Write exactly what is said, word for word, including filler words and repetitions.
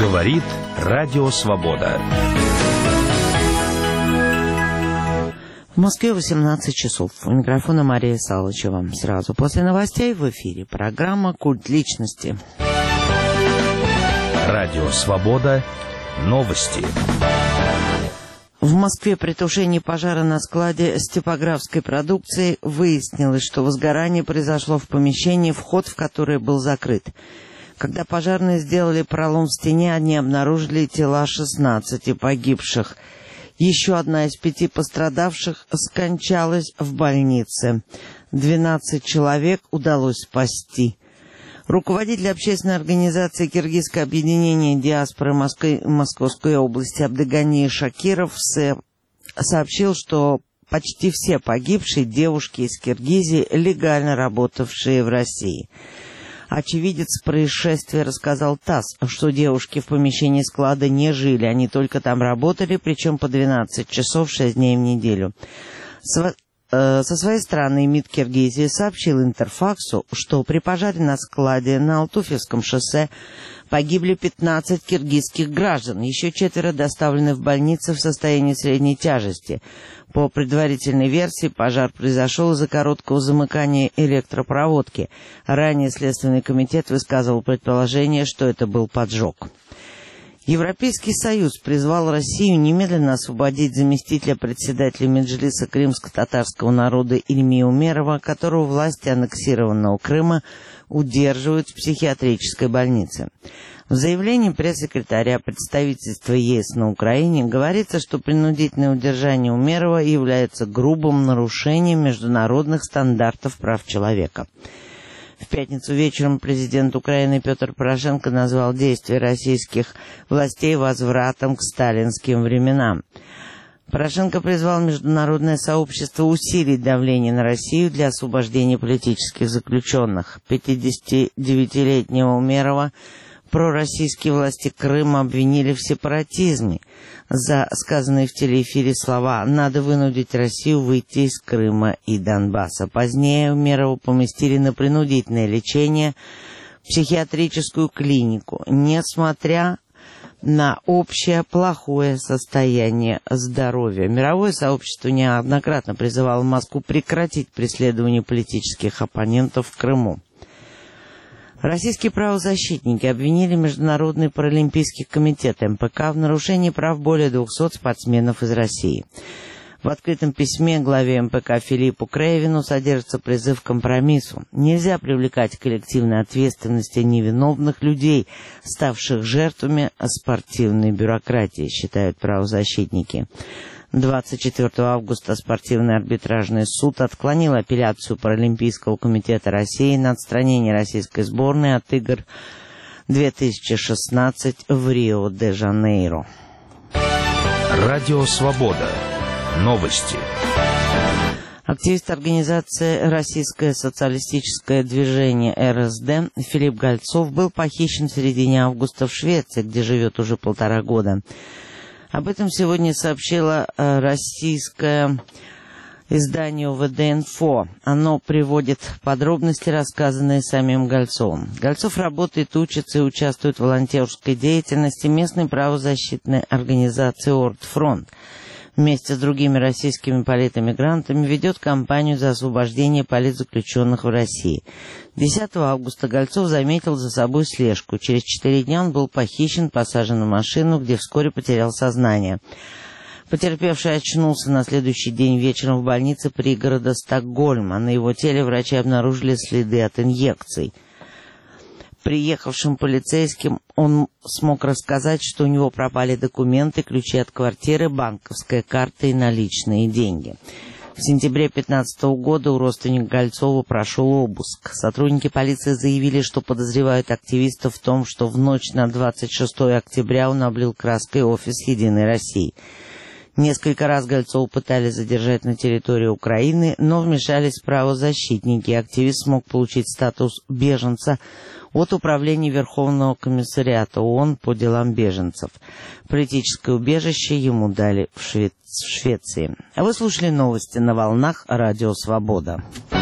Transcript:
Говорит Радио Свобода. В Москве восемнадцать часов. У микрофона Мария Салычева. Сразу после новостей в эфире программа «Культ личности». Радио Свобода. Новости. В Москве при тушении пожара на складе с типографской продукцией выяснилось, что возгорание произошло в помещении, вход в которое был закрыт. Когда пожарные сделали пролом в стене, они обнаружили тела шестнадцати погибших. Еще одна из пяти пострадавших скончалась в больнице. двенадцать человек удалось спасти. Руководитель общественной организации «Киргизское объединение диаспоры Москвы, Московской области» Абдыгани Шакиров сообщил, что почти все погибшие девушки из Киргизии, легально работавшие в России. Очевидец происшествия рассказал ТАСС, что девушки в помещении склада не жили, они только там работали, причем по двенадцать часов шесть дней в неделю. Со, э, со своей стороны МИД Киргизии сообщил Интерфаксу, что при пожаре на складе на Алтуфьевском шоссе погибли пятнадцать киргизских граждан, еще четверо доставлены в больницы в состоянии средней тяжести. По предварительной версии, пожар произошел из-за короткого замыкания электропроводки. Ранее Следственный комитет высказывал предположение, что это был поджог. Европейский Союз призвал Россию немедленно освободить заместителя председателя Меджлиса крымско-татарского народа Ильми Умерова, которого власти аннексированного Крыма удерживают в психиатрической больнице. В заявлении пресс-секретаря представительства ЕС на Украине говорится, что принудительное удержание Умерова является грубым нарушением международных стандартов прав человека. В пятницу вечером президент Украины Петр Порошенко назвал действия российских властей возвратом к сталинским временам. Порошенко призвал международное сообщество усилить давление на Россию для освобождения политических заключенных. пятидесятидевятилетнего Умерова пророссийские власти Крыма обвинили в сепаратизме за сказанные в телеэфире слова «надо вынудить Россию выйти из Крыма и Донбасса». Позднее Умерова поместили на принудительное лечение в психиатрическую клинику, несмотря на общее плохое состояние здоровья. Мировое сообщество неоднократно призывало Москву прекратить преследование политических оппонентов в Крыму. Российские правозащитники обвинили Международный паралимпийский комитет эм пэ ка в нарушении прав более двухсот спортсменов из России. В открытом письме главе эм пэ ка Филиппу Крейвину содержится призыв к компромиссу. Нельзя привлекать к коллективной ответственности невиновных людей, ставших жертвами спортивной бюрократии, считают правозащитники. двадцать четвёртого августа спортивный арбитражный суд отклонил апелляцию Паралимпийского комитета России на отстранение российской сборной от игр две тысячи шестнадцать в Рио-де-Жанейро. Радио Свобода. Новости. Активист организации «Российское социалистическое движение эр эс дэ» Филипп Гольцов был похищен в середине августа в Швеции, где живет уже полтора года. Об этом сегодня сообщило э, российское издание о вэ дэ инфо. Оно приводит подробности, рассказанные самим Гольцовым. Гольцов работает, учится и участвует в волонтерской деятельности местной правозащитной организации «Ордфронт». Вместе с другими российскими политэмигрантами ведет кампанию за освобождение политзаключенных в России. десятого августа Гольцов заметил за собой слежку. Через четыре дня он был похищен, посажен в машину, где вскоре потерял сознание. Потерпевший очнулся на следующий день вечером в больнице пригорода Стокгольма. На его теле врачи обнаружили следы от инъекций. Приехавшим полицейским он смог рассказать, что у него пропали документы, ключи от квартиры, банковская карта и наличные деньги. В сентябре две тысячи пятнадцатого года у родственника Гольцова прошел обыск. Сотрудники полиции заявили, что подозревают активиста в том, что в ночь на двадцать шестое октября он облил краской офис «Единой России». Несколько раз Гольцова пытались задержать на территории Украины, но вмешались правозащитники. Активист смог получить статус беженца от Управления Верховного комиссариата ООН по делам беженцев. Политическое убежище ему дали в, Шве... в Швеции. А вы слушали новости на волнах Радио Свобода.